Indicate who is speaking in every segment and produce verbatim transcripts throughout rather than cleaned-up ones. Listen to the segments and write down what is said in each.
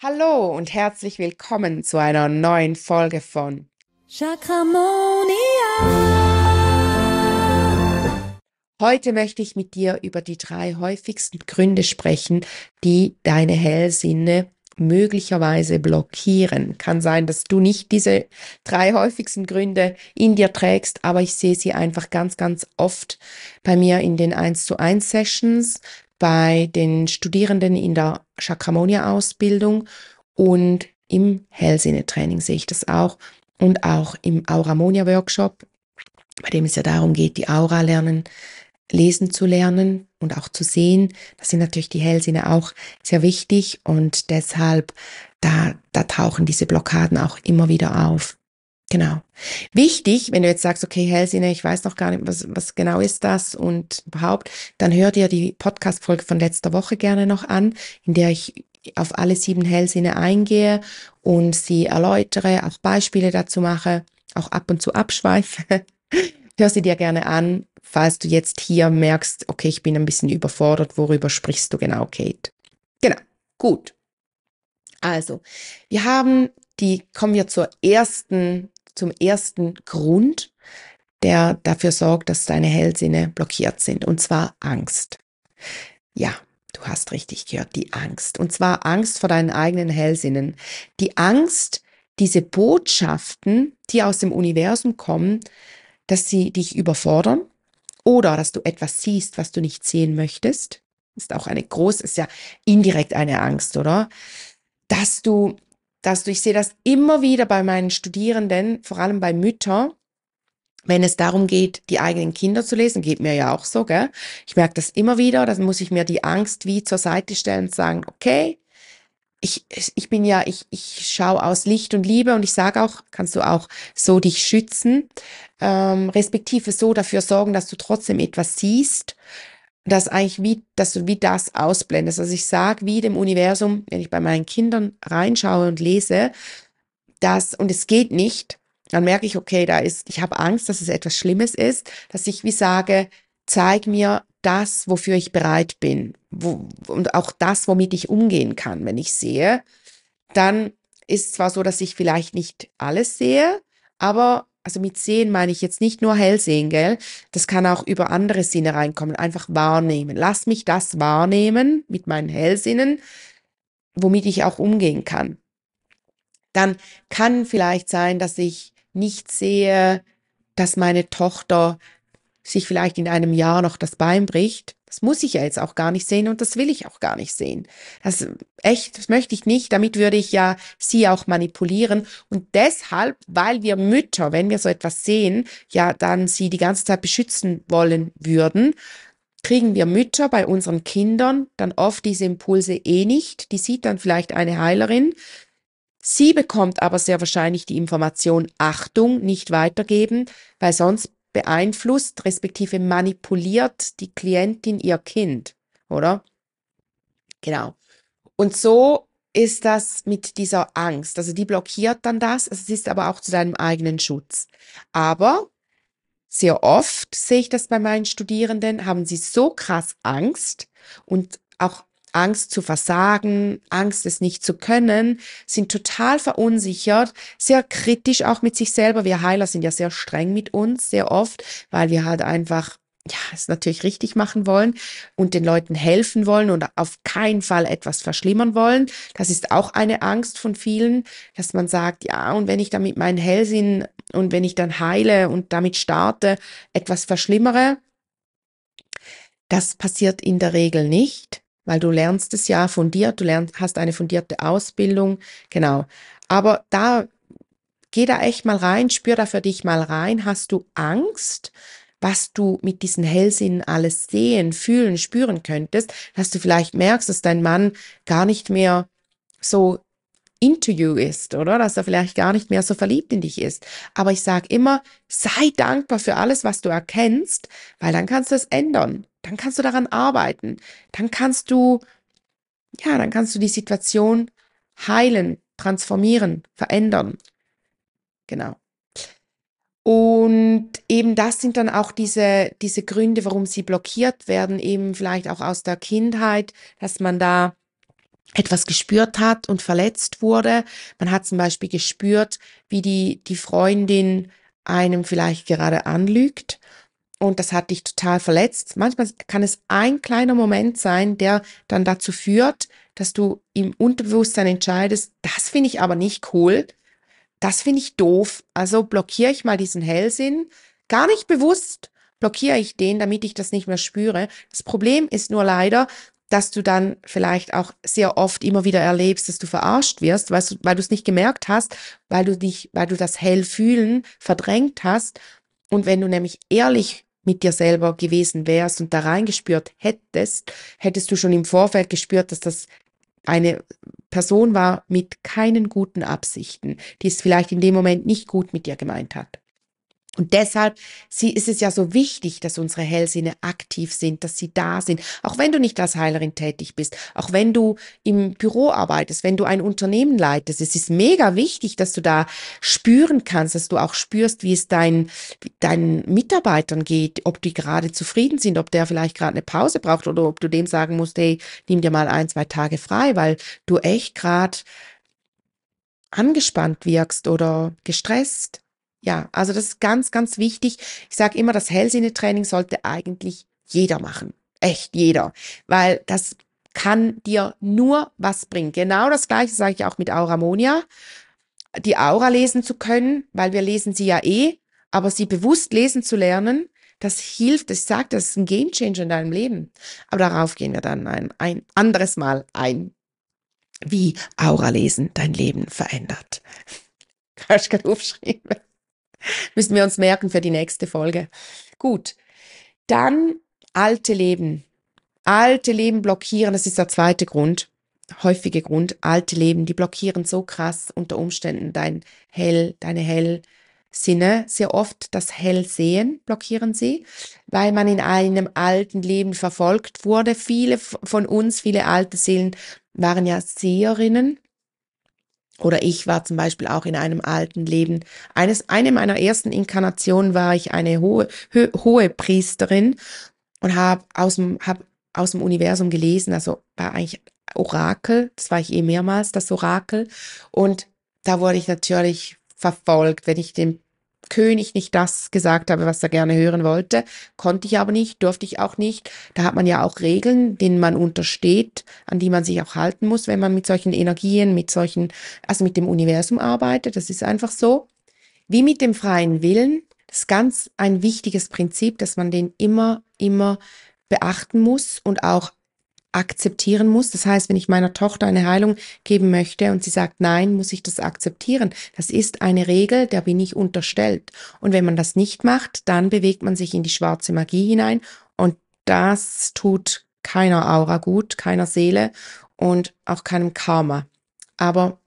Speaker 1: Hallo und herzlich willkommen zu einer neuen Folge von
Speaker 2: Chakramonia.
Speaker 1: Heute möchte ich mit dir über die drei häufigsten Gründe sprechen, die deine Hellsinne möglicherweise blockieren. Kann sein, dass du nicht diese drei häufigsten Gründe in dir trägst, aber ich sehe sie einfach ganz, ganz oft bei mir in den eins zu eins Sessions, bei den Studierenden in der Chakramonia-Ausbildung und im Hellsinne-Training sehe ich das auch und auch im Auramonia-Workshop, bei dem es ja darum geht, die Aura lernen, lesen zu lernen und auch zu sehen. Das sind natürlich die Hellsinne auch sehr wichtig und deshalb, da, da tauchen diese Blockaden auch immer wieder auf. Genau. Wichtig, wenn du jetzt sagst, okay, Hellsinne, ich weiß noch gar nicht, was, was genau ist das und überhaupt, dann hör dir die Podcast-Folge von letzter Woche gerne noch an, in der ich auf alle sieben Hellsinne eingehe und sie erläutere, auch Beispiele dazu mache, auch ab und zu abschweife. Hör sie dir gerne an, falls du jetzt hier merkst, okay, ich bin ein bisschen überfordert, worüber sprichst du genau, Kate? Genau, gut. Also, wir haben die, kommen wir zur ersten, zum ersten Grund, der dafür sorgt, dass deine Hellsinne blockiert sind, und zwar Angst. Ja, du hast richtig gehört, die Angst. Und zwar Angst vor deinen eigenen Hellsinnen. Die Angst, diese Botschaften, die aus dem Universum kommen, dass sie dich überfordern oder dass du etwas siehst, was du nicht sehen möchtest. Ist auch eine große, ist ja indirekt eine Angst, oder? Dass du, dass du, ich sehe das immer wieder bei meinen Studierenden, vor allem bei Müttern, wenn es darum geht, die eigenen Kinder zu lesen, geht mir ja auch so, gell? Ich merke das immer wieder, dann muss ich mir die Angst wie zur Seite stellen und sagen, okay, ich, ich bin ja, ich, ich schaue aus Licht und Liebe und ich sage auch, kannst du auch so dich schützen, ähm, respektive so dafür sorgen, dass du trotzdem etwas siehst, dass eigentlich wie, dass du wie das ausblendest. Also ich sage wie dem Universum, wenn ich bei meinen Kindern reinschaue und lese, dass, und es geht nicht, dann merke ich, okay, da ist, ich habe Angst, dass es etwas Schlimmes ist, dass ich wie sage, zeig mir das, wofür ich bereit bin, wo, und auch das, womit ich umgehen kann, wenn ich sehe, dann ist es zwar so, dass ich vielleicht nicht alles sehe, aber also mit sehen meine ich jetzt nicht nur hell sehen, gell? Das kann auch über andere Sinne reinkommen, einfach wahrnehmen. Lass mich das wahrnehmen mit meinen Hellsinnen, womit ich auch umgehen kann. Dann kann vielleicht sein, dass ich nicht sehe, dass meine Tochter sich vielleicht in einem Jahr noch das Bein bricht. Das muss ich ja jetzt auch gar nicht sehen und das will ich auch gar nicht sehen. Das echt, das möchte ich nicht. Damit würde ich ja sie auch manipulieren. Und deshalb, weil wir Mütter, wenn wir so etwas sehen, ja dann sie die ganze Zeit beschützen wollen würden, kriegen wir Mütter bei unseren Kindern dann oft diese Impulse eh nicht. Die sieht dann vielleicht eine Heilerin. Sie bekommt aber sehr wahrscheinlich die Information Achtung, nicht weitergeben, weil sonst beeinflusst, respektive manipuliert die Klientin ihr Kind, oder? Genau. Und so ist das mit dieser Angst. Also die blockiert dann das. Es ist aber auch zu deinem eigenen Schutz. Aber sehr oft sehe ich das bei meinen Studierenden, haben sie so krass Angst und auch Angst zu versagen, Angst, es nicht zu können, sind total verunsichert, sehr kritisch auch mit sich selber. Wir Heiler sind ja sehr streng mit uns, sehr oft, weil wir halt einfach, ja, es natürlich richtig machen wollen und den Leuten helfen wollen und auf keinen Fall etwas verschlimmern wollen. Das ist auch eine Angst von vielen, dass man sagt, ja, und wenn ich dann mit meinen Hellsinn und wenn ich dann heile und damit starte, etwas verschlimmere, das passiert in der Regel nicht, weil du lernst es ja fundiert, du lernst, hast eine fundierte Ausbildung, genau. Aber da, geh da echt mal rein, spür da für dich mal rein. Hast du Angst, was du mit diesen Hellsinnen alles sehen, fühlen, spüren könntest, dass du vielleicht merkst, dass dein Mann gar nicht mehr so into you ist, oder? Dass er vielleicht gar nicht mehr so verliebt in dich ist. Aber ich sage immer, sei dankbar für alles, was du erkennst, weil dann kannst du es ändern. Dann kannst du daran arbeiten. Dann kannst du, ja, dann kannst du die Situation heilen, transformieren, verändern. Genau. Und eben das sind dann auch diese, diese Gründe, warum sie blockiert werden, eben vielleicht auch aus der Kindheit, dass man da etwas gespürt hat und verletzt wurde. Man hat zum Beispiel gespürt, wie die, die Freundin einem vielleicht gerade anlügt und das hat dich total verletzt. Manchmal kann es ein kleiner Moment sein, der dann dazu führt, dass du im Unterbewusstsein entscheidest, das finde ich aber nicht cool, das finde ich doof, also blockiere ich mal diesen Hellsinn, gar nicht bewusst blockiere ich den, damit ich das nicht mehr spüre. Das Problem ist nur leider, dass du dann vielleicht auch sehr oft immer wieder erlebst, dass du verarscht wirst, weil du, weil du es nicht gemerkt hast, weil du dich, weil du das Hellfühlen verdrängt hast. Und wenn du nämlich ehrlich mit dir selber gewesen wärst und da reingespürt hättest, hättest du schon im Vorfeld gespürt, dass das eine Person war mit keinen guten Absichten, die es vielleicht in dem Moment nicht gut mit dir gemeint hat. Und deshalb sie, ist es ja so wichtig, dass unsere Hellsinne aktiv sind, dass sie da sind. Auch wenn du nicht als Heilerin tätig bist, auch wenn du im Büro arbeitest, wenn du ein Unternehmen leitest. Es ist mega wichtig, dass du da spüren kannst, dass du auch spürst, wie es dein, deinen Mitarbeitern geht, ob die gerade zufrieden sind, ob der vielleicht gerade eine Pause braucht oder ob du dem sagen musst, hey, nimm dir mal ein, zwei Tage frei, weil du echt gerade angespannt wirkst oder gestresst. Ja, also das ist ganz, ganz wichtig. Ich sage immer, das Hellsinnetraining sollte eigentlich jeder machen. Echt jeder. Weil das kann dir nur was bringen. Genau das Gleiche sage ich auch mit Auramonia. Die Aura lesen zu können, weil wir lesen sie ja eh, aber sie bewusst lesen zu lernen, das hilft. Ich sage, das ist ein Gamechanger in deinem Leben. Aber darauf gehen wir dann ein, ein anderes Mal ein. Wie Aura lesen dein Leben verändert. Hast du gerade aufgeschrieben? Müssen wir uns merken für die nächste Folge. Gut, dann alte Leben. Alte Leben blockieren, das ist der zweite Grund, häufige Grund. Alte Leben, die blockieren so krass unter Umständen dein Hell, deine Hellsinne. Sehr oft das Hellsehen blockieren sie, weil man in einem alten Leben verfolgt wurde. Viele von uns, viele alte Seelen waren ja Seherinnen. Oder ich war zum Beispiel auch in einem alten Leben. Eines, eine meiner ersten Inkarnationen war ich eine hohe, ho, hohe Priesterin und habe aus dem, hab aus dem Universum gelesen, also war eigentlich Orakel, das war ich eh mehrmals, das Orakel. Und da wurde ich natürlich verfolgt, wenn ich dem König nicht das gesagt habe, was er gerne hören wollte, konnte ich aber nicht, durfte ich auch nicht. Da hat man ja auch Regeln, denen man untersteht, an die man sich auch halten muss, wenn man mit solchen Energien, mit solchen, also mit dem Universum arbeitet. Das ist einfach so. Wie mit dem freien Willen. Das ist ganz ein wichtiges Prinzip, dass man den immer, immer beachten muss und auch akzeptieren muss. Das heißt, wenn ich meiner Tochter eine Heilung geben möchte und sie sagt nein, muss ich das akzeptieren. Das ist eine Regel, der bin ich unterstellt. Und wenn man das nicht macht, dann bewegt man sich in die schwarze Magie hinein und das tut keiner Aura gut, keiner Seele und auch keinem Karma. Aber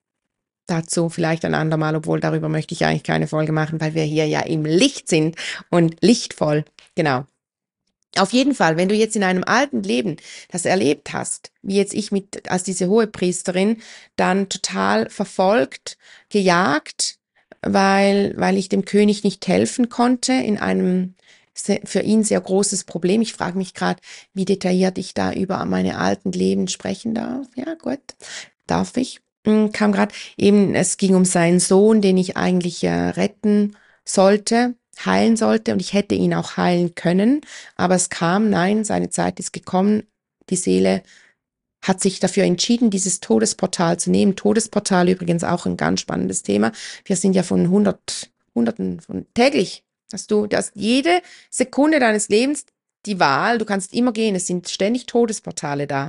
Speaker 1: dazu vielleicht ein andermal, obwohl darüber möchte ich eigentlich keine Folge machen, weil wir hier ja im Licht sind und lichtvoll. Genau. Auf jeden Fall, wenn du jetzt in einem alten Leben das erlebt hast, wie jetzt ich mit als diese Hohepriesterin, dann total verfolgt, gejagt, weil weil ich dem König nicht helfen konnte in einem für ihn sehr großes Problem. Ich frage mich gerade, wie detailliert ich da über meine alten Leben sprechen darf. Ja, gut, darf ich. Kam gerade eben, es ging um seinen Sohn, den ich eigentlich äh, retten sollte, heilen sollte und ich hätte ihn auch heilen können, aber es kam, nein, seine Zeit ist gekommen, die Seele hat sich dafür entschieden, dieses Todesportal zu nehmen. Todesportal übrigens auch ein ganz spannendes Thema. Wir sind ja von hundert, hunderten, von täglich, dass du, dass jede Sekunde deines Lebens die Wahl, du kannst immer gehen, es sind ständig Todesportale da.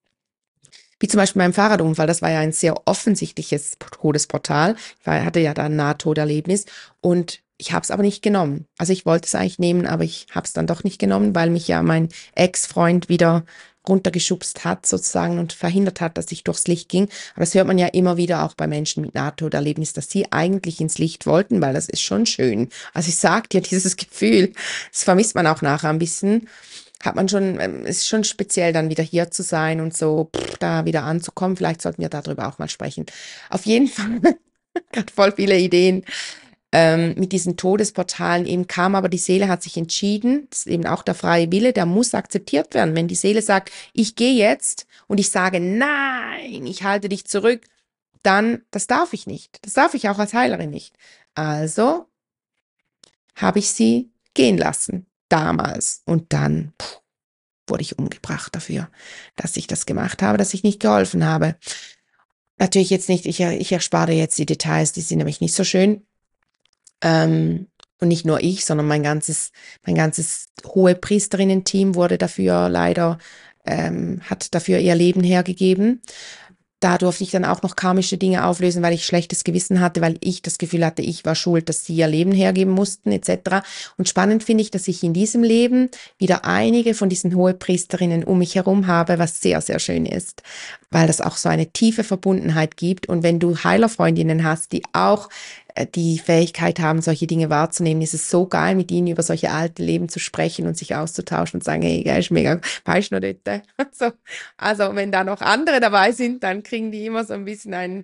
Speaker 1: Wie zum Beispiel beim Fahrradunfall, das war ja ein sehr offensichtliches Todesportal. Ich hatte ja da ein Nahtoderlebnis und ich habe es aber nicht genommen. Also ich wollte es eigentlich nehmen, aber ich habe es dann doch nicht genommen, weil mich ja mein Ex-Freund wieder runtergeschubst hat sozusagen und verhindert hat, dass ich durchs Licht ging. Aber das hört man ja immer wieder auch bei Menschen mit Nahtoderlebnis, dass sie eigentlich ins Licht wollten, weil das ist schon schön. Also ich sag dir, dieses Gefühl, das vermisst man auch nachher ein bisschen. Hat man schon, ist schon speziell dann wieder hier zu sein und so pff, da wieder anzukommen. Vielleicht sollten wir darüber auch mal sprechen. Auf jeden Fall, gerade voll viele Ideen. ähm, mit diesen Todesportalen eben kam, aber die Seele hat sich entschieden, das ist eben auch der freie Wille, der muss akzeptiert werden. Wenn die Seele sagt, ich gehe jetzt und ich sage, nein, ich halte dich zurück, dann, das darf ich nicht. Das darf ich auch als Heilerin nicht. Also habe ich sie gehen lassen, damals. Und dann puh, wurde ich umgebracht dafür, dass ich das gemacht habe, dass ich nicht geholfen habe. Natürlich jetzt nicht, ich, ich erspare jetzt die Details, die sind nämlich nicht so schön. Ähm, und nicht nur ich, sondern mein ganzes, mein ganzes Hohepriesterinnen-Team wurde dafür leider, ähm, hat dafür ihr Leben hergegeben. Da durfte ich dann auch noch karmische Dinge auflösen, weil ich schlechtes Gewissen hatte, weil ich das Gefühl hatte, ich war schuld, dass sie ihr Leben hergeben mussten, et cetera. Und spannend finde ich, dass ich in diesem Leben wieder einige von diesen Hohepriesterinnen um mich herum habe, was sehr, sehr schön ist, weil das auch so eine tiefe Verbundenheit gibt. Und wenn du Heilerfreundinnen hast, die auch die Fähigkeit haben, solche Dinge wahrzunehmen, ist es so geil, mit ihnen über solche alten Leben zu sprechen und sich auszutauschen und sagen, hey, geil, ist mega, weißt du noch dort? So. Also, wenn da noch andere dabei sind, dann kriegen die immer so ein bisschen ein,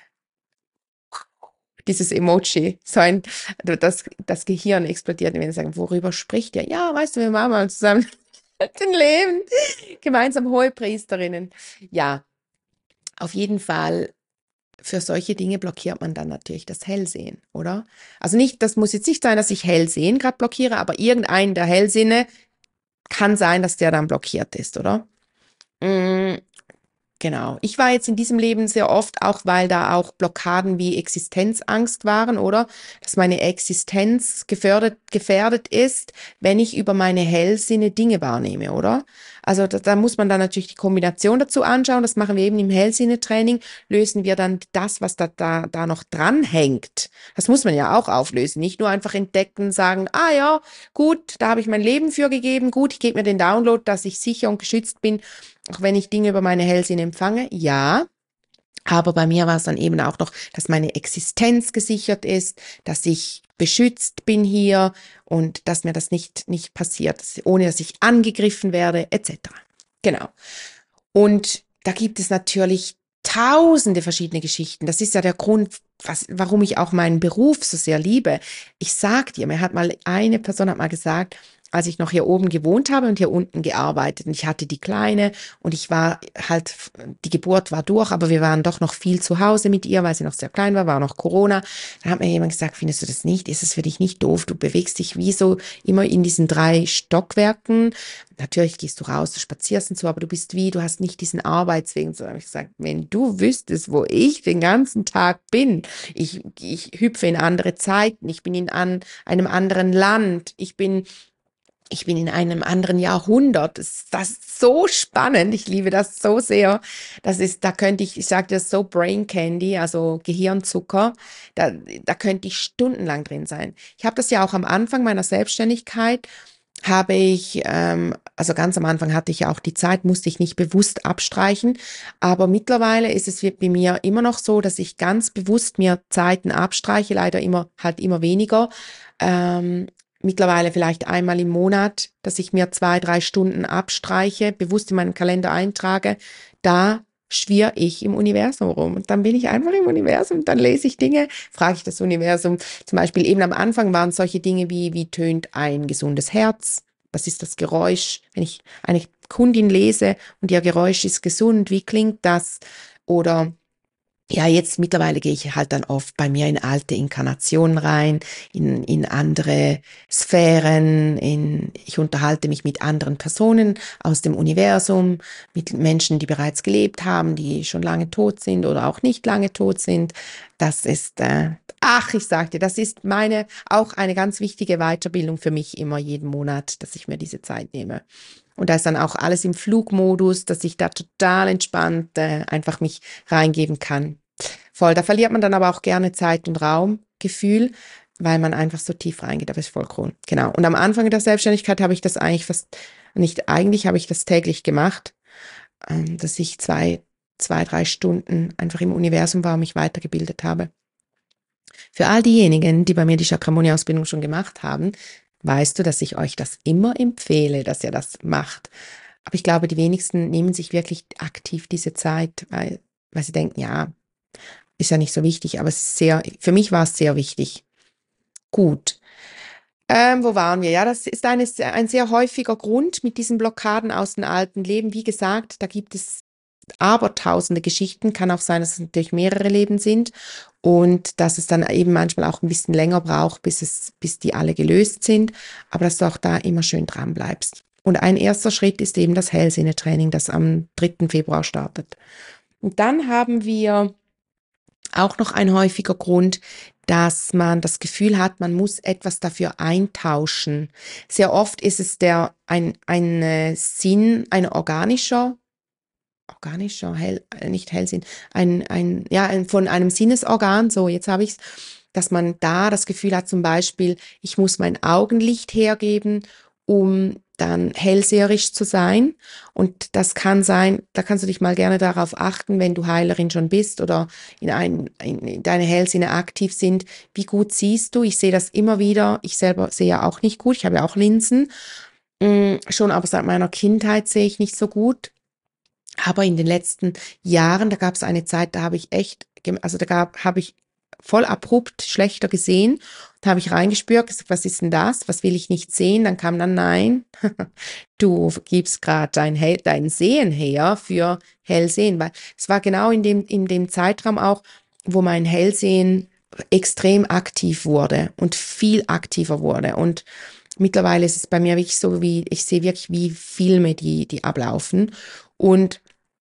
Speaker 1: dieses Emoji, so ein, das, das Gehirn explodiert, wenn sie sagen, worüber spricht ihr? Ja, weißt du, wir machen mal zusammen den Leben, gemeinsam Hohepriesterinnen. Ja, auf jeden Fall. Für solche Dinge blockiert man dann natürlich das Hellsehen, oder? Also nicht, das muss jetzt nicht sein, dass ich Hellsehen gerade blockiere, aber irgendein der Hellsinne kann sein, dass der dann blockiert ist, oder? Mm, genau. Ich war jetzt in diesem Leben sehr oft, auch weil da auch Blockaden wie Existenzangst waren, oder? Dass meine Existenz gefährdet, gefährdet ist, wenn ich über meine Hellsinne Dinge wahrnehme, oder? Also da, da muss man dann natürlich die Kombination dazu anschauen. Das machen wir eben im Hellsinne-Training. Lösen wir dann das, was da, da, da noch dranhängt. Das muss man ja auch auflösen. Nicht nur einfach entdecken, sagen, ah ja, gut, da habe ich mein Leben für gegeben. Gut, ich gebe mir den Download, dass ich sicher und geschützt bin, auch wenn ich Dinge über meine Hellsinne empfange. Ja. Aber bei mir war es dann eben auch noch, dass meine Existenz gesichert ist, dass ich beschützt bin hier und dass mir das nicht, nicht passiert, ohne dass ich angegriffen werde, et cetera. Genau. Und da gibt es natürlich tausende verschiedene Geschichten. Das ist ja der Grund, was, warum ich auch meinen Beruf so sehr liebe. Ich sag dir, mir hat mal eine Person hat mal gesagt, als ich noch hier oben gewohnt habe und hier unten gearbeitet. Und ich hatte die Kleine und ich war halt, die Geburt war durch, aber wir waren doch noch viel zu Hause mit ihr, weil sie noch sehr klein war, war noch Corona. Dann hat mir jemand gesagt, findest du das nicht? Ist es für dich nicht doof? Du bewegst dich wie so immer in diesen drei Stockwerken. Natürlich gehst du raus, du spazierst und so, aber du bist wie, du hast nicht diesen Arbeitsweg. So habe ich gesagt, wenn du wüsstest, wo ich den ganzen Tag bin, ich, ich hüpfe in andere Zeiten, ich bin in an, einem anderen Land, ich bin Ich bin in einem anderen Jahrhundert. Das, das ist so spannend. Ich liebe das so sehr. Das ist, da könnte ich, ich sage das so Brain Candy, also Gehirnzucker. Da, da könnte ich stundenlang drin sein. Ich habe das ja auch am Anfang meiner Selbstständigkeit, habe ich, ähm, also ganz am Anfang hatte ich ja auch die Zeit, musste ich nicht bewusst abstreichen. Aber mittlerweile ist es bei mir immer noch so, dass ich ganz bewusst mir Zeiten abstreiche, leider immer, halt immer weniger. Ähm, Mittlerweile vielleicht einmal im Monat, dass ich mir zwei, drei Stunden abstreiche, bewusst in meinen Kalender eintrage. Da schwirre ich im Universum rum. Und dann bin ich einfach im Universum, dann lese ich Dinge, frage ich das Universum. Zum Beispiel eben am Anfang waren es solche Dinge wie, wie tönt ein gesundes Herz? Was ist das Geräusch? Wenn ich eine Kundin lese und ihr Geräusch ist gesund, wie klingt das? Oder ja, jetzt mittlerweile gehe ich halt dann oft bei mir in alte Inkarnationen rein, in, in andere Sphären, in, ich unterhalte mich mit anderen Personen aus dem Universum, mit Menschen, die bereits gelebt haben, die schon lange tot sind oder auch nicht lange tot sind. Das ist, äh, ach, ich sag dir, das ist meine, auch eine ganz wichtige Weiterbildung für mich immer jeden Monat, dass ich mir diese Zeit nehme. Und da ist dann auch alles im Flugmodus, dass ich da total entspannt äh, einfach mich reingeben kann. Voll, da verliert man dann aber auch gerne Zeit- und Raumgefühl, weil man einfach so tief reingeht, aber ist voll cool. Genau. Und am Anfang der Selbstständigkeit habe ich das eigentlich fast, nicht eigentlich, habe ich das täglich gemacht, ähm, dass ich zwei, zwei, drei Stunden einfach im Universum war und mich weitergebildet habe. Für all diejenigen, die bei mir die Chakramoni-Ausbildung schon gemacht haben, weißt du, dass ich euch das immer empfehle, dass ihr das macht. Aber ich glaube, die wenigsten nehmen sich wirklich aktiv diese Zeit, weil, weil sie denken, ja, ist ja nicht so wichtig, aber es ist sehr, für mich war es sehr wichtig. Gut. Ähm, wo waren wir? Ja, das ist eine, ein sehr häufiger Grund mit diesen Blockaden aus dem alten Leben. Wie gesagt, da gibt es abertausende Geschichten. Kann auch sein, dass es natürlich mehrere Leben sind und dass es dann eben manchmal auch ein bisschen länger braucht, bis es, bis die alle gelöst sind. Aber dass du auch da immer schön dran bleibst. Und ein erster Schritt ist eben das Hellsinnetraining, das am dritten Februar startet. Und dann haben wir auch noch ein häufiger Grund, dass man das Gefühl hat, man muss etwas dafür eintauschen. Sehr oft ist es der ein, ein äh, Sinn, ein organischer, organischer, hell, äh, nicht Hellsinn, ein, ein, ja, ein, von einem Sinnesorgan, so jetzt habe ich's, dass man da das Gefühl hat, zum Beispiel, ich muss mein Augenlicht hergeben, um dann hellseherisch zu sein. Und das kann sein, da kannst du dich mal gerne darauf achten, wenn du Heilerin schon bist oder in, ein, in deine Hellsinne aktiv sind. Wie gut siehst du? Ich sehe das immer wieder. Ich selber sehe ja auch nicht gut. Ich habe ja auch Linsen. Mm, schon aber seit meiner Kindheit sehe ich nicht so gut. Aber in den letzten Jahren, da gab es eine Zeit, da habe ich echt, gem- also da gab, habe ich voll abrupt schlechter gesehen. Da habe ich reingespürt, gesagt, was ist denn das? Was will ich nicht sehen? Dann kam dann, nein, du gibst gerade dein, Hell- dein Sehen her für Hellsehen. Weil es war genau in dem, in dem Zeitraum auch, wo mein Hellsehen extrem aktiv wurde und viel aktiver wurde. Und mittlerweile ist es bei mir wirklich so, wie ich sehe wirklich wie Filme, die, die ablaufen. Und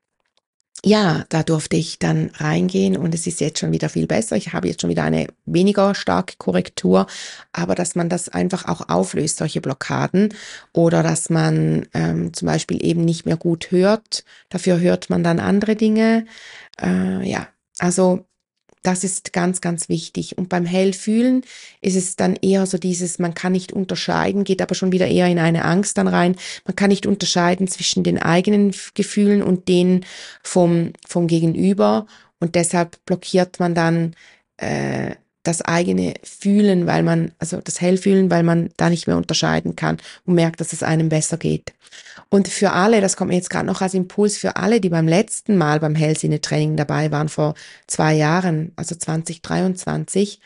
Speaker 1: ja, da durfte ich dann reingehen und es ist jetzt schon wieder viel besser. Ich habe jetzt schon wieder eine weniger starke Korrektur, aber dass man das einfach auch auflöst, solche Blockaden, oder dass man ähm, zum Beispiel eben nicht mehr gut hört, dafür hört man dann andere Dinge. Äh, ja, also das ist ganz, ganz wichtig. Und beim Hellfühlen ist es dann eher so dieses, man kann nicht unterscheiden, geht aber schon wieder eher in eine Angst dann rein. Man kann nicht unterscheiden zwischen den eigenen F- Gefühlen und denen vom, vom Gegenüber. Und deshalb blockiert man dann äh, das eigene Fühlen, weil man, also das Hellfühlen, weil man da nicht mehr unterscheiden kann und merkt, dass es einem besser geht. Und für alle, das kommt mir jetzt gerade noch als Impuls, für alle, die beim letzten Mal beim Hellsinne-Training dabei waren, vor zwei Jahren, also zwanzig dreiundzwanzig,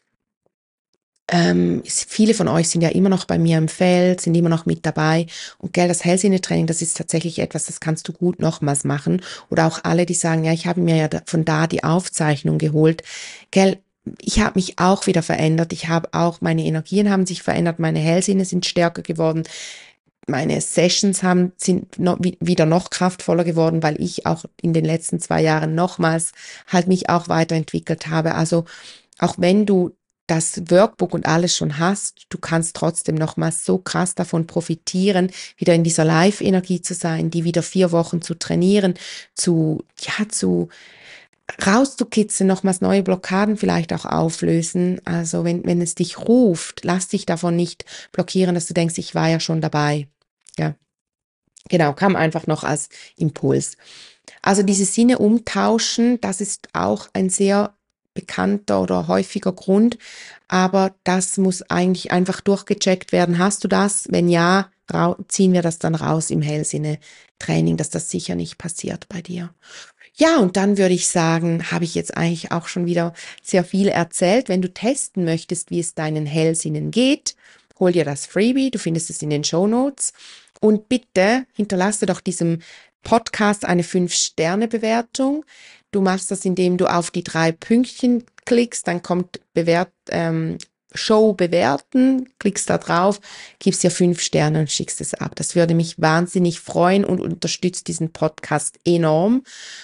Speaker 1: ähm, viele von euch sind ja immer noch bei mir im Feld, sind immer noch mit dabei. Und gell, das Hellsinne-Training, das ist tatsächlich etwas, das kannst du gut nochmals machen. Oder auch alle, die sagen, ja, ich habe mir ja von da die Aufzeichnung geholt. Gell, ich habe mich auch wieder verändert. Ich habe auch, meine Energien haben sich verändert, meine Hellsinne sind stärker geworden. Meine Sessions haben, sind noch, wieder noch kraftvoller geworden, weil ich auch in den letzten zwei Jahren nochmals halt mich auch weiterentwickelt habe. Also auch wenn du das Workbook und alles schon hast, du kannst trotzdem nochmals so krass davon profitieren, wieder in dieser Live-Energie zu sein, die wieder vier Wochen zu trainieren, zu, ja, zu rauszukitzeln, nochmals neue Blockaden vielleicht auch auflösen. Also wenn, wenn es dich ruft, lass dich davon nicht blockieren, dass du denkst, ich war ja schon dabei. Ja, genau, kam einfach noch als Impuls. Also diese Sinne umtauschen, das ist auch ein sehr bekannter oder häufiger Grund, aber das muss eigentlich einfach durchgecheckt werden. Hast du das? Wenn ja, rau- ziehen wir das dann raus im Hellsinne-Training, dass das sicher nicht passiert bei dir. Ja, und dann würde ich sagen, habe ich jetzt eigentlich auch schon wieder sehr viel erzählt. Wenn du testen möchtest, wie es deinen Hellsinnen geht, hol dir das Freebie, du findest es in den Shownotes. Und bitte hinterlasse doch diesem Podcast eine fünf Sterne Bewertung. Du machst das, indem du auf die drei Pünktchen klickst, dann kommt bewert, ähm, Show bewerten, klickst da drauf, gibst dir fünf Sterne und schickst es ab. Das würde mich wahnsinnig freuen und unterstützt diesen Podcast enorm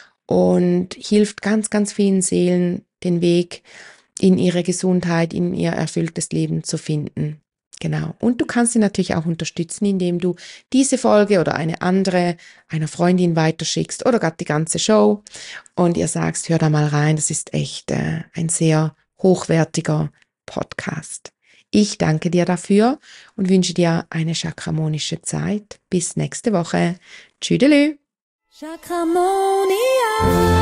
Speaker 1: und hilft ganz, ganz vielen Seelen, den Weg in ihre Gesundheit, in ihr erfülltes Leben zu finden. Genau. Und du kannst sie natürlich auch unterstützen, indem du diese Folge oder eine andere einer Freundin weiterschickst oder gerade die ganze Show und ihr sagst, hör da mal rein, das ist echt äh, ein sehr hochwertiger Podcast. Ich danke dir dafür und wünsche dir eine chakramonische Zeit. Bis nächste Woche. Tschüdelü.
Speaker 2: Chakramonia.